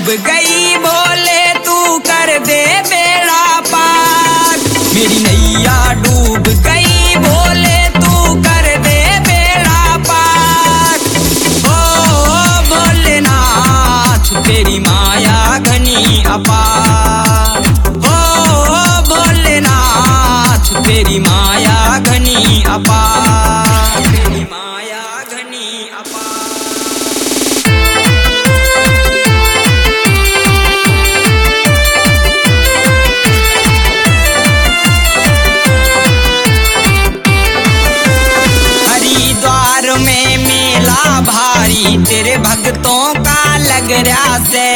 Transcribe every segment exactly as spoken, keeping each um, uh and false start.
डूब गई बोले तू कर दे बेड़ा पार। मेरी नैया डूब गई बोले तू कर दे बेड़ा पार। ओ भोलेनाथ तेरी माया घनी अपार। ओ भोलेनाथ तेरी माया घनी अपार। तेरी माया घनी अपार। हरिद्वार में मेला भारी तेरे भक्तों का लग रहा से।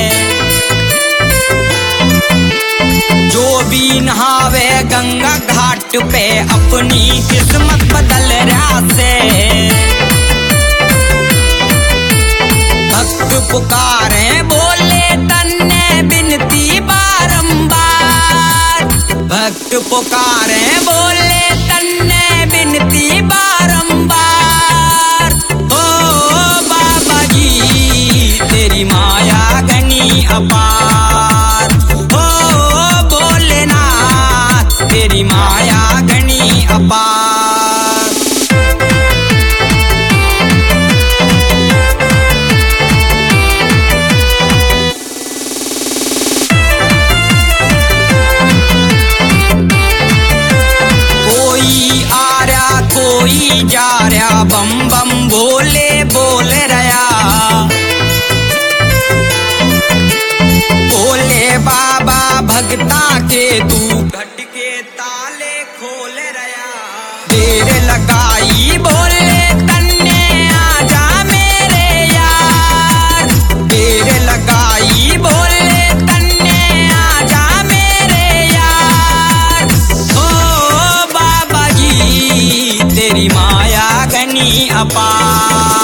जो भी नहावे गंगा घाट पे अपनी किस्मत बदल रहा से। भक्त पुकारे बोले तन्ने बिनती बारंबार। भक्त पुकारे बोले तन्ने बिनती बारंबार। ओ बाबा जी तेरी माया घनी अपार। ओ भोलेनाथ तेरी माया घनी अपार। कोई आ रहा कोई जा रहा बम बम बोले बोल रहा। बोले बाबा भगता के तू घट के ताले खोल रहा। देर लगाई बोले तन्ने आजा मेरे यार। देर लगाई बोले तन्ने आजा मेरे यार। ओ बाबा जी तेरी माया घनी अपार।